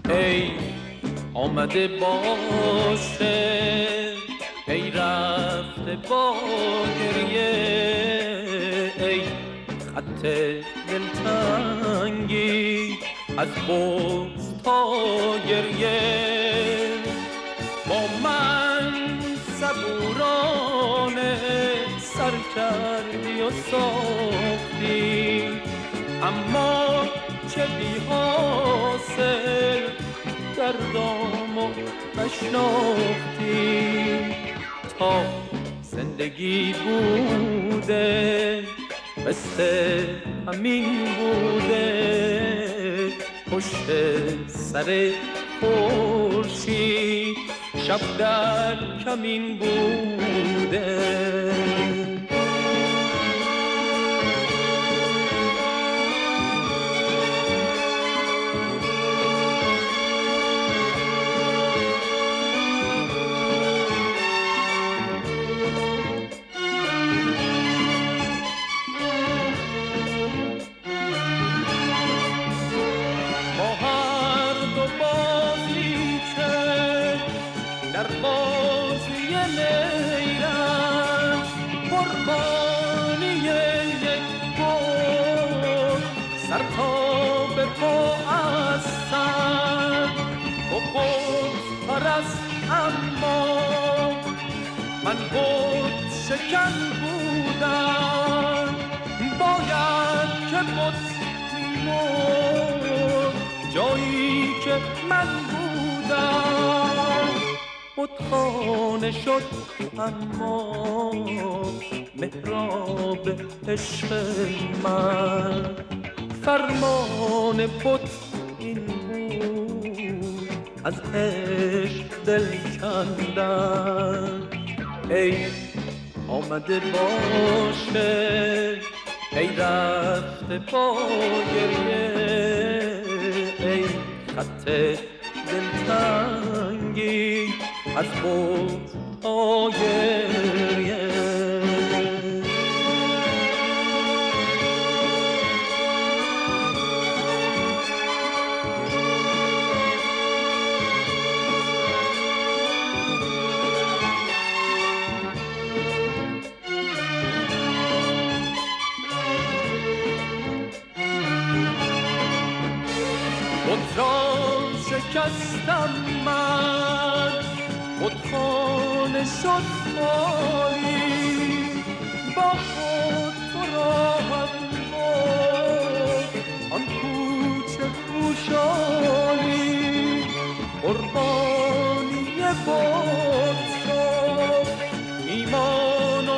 ای آمده باشه، ای رفته با گریه، ای خط دلتنگی از بغض تا گریه. با من صبورانه سر کردی و ساختی، اما چه بی حاصل دردامو نشناختی. تا زندگی بوده مثل همین بوده، پشت سر خورشید شب در کمین بوده. در بازی نیرم قربانی یک بود، سر تا به پا از سر تو بود پرست، اما من بود شکن بودم. باید که بود میمون جایی که من بودم. بتخانه شد اما محراب عشق من، فرمان بت این بود از عشق دل کندن. ای آمده باشه، ای رفته با گریه، ای خط دلتنگی از بغض تا گریه. بت را شکستم من، بتخانه شد خالی، با خود تو را هم بود آن کوچه خوشحالی. قربانی بت شد ایمان و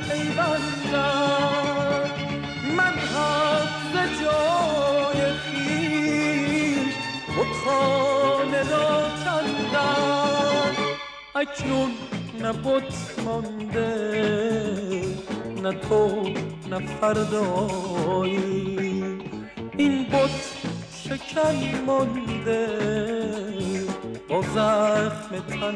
پیوندم، من هم ز جای خویش بتخانه را کندم. اکنون نه بت مانده، نه تو نه فردایی، این بت شکن مانده با زخم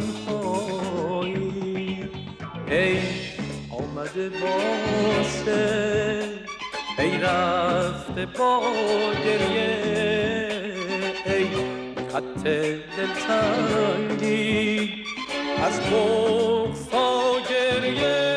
تنهایی. ای آمده باشه، ای رفته با گریه، ای خط دلتنگی از بغض تا گریه.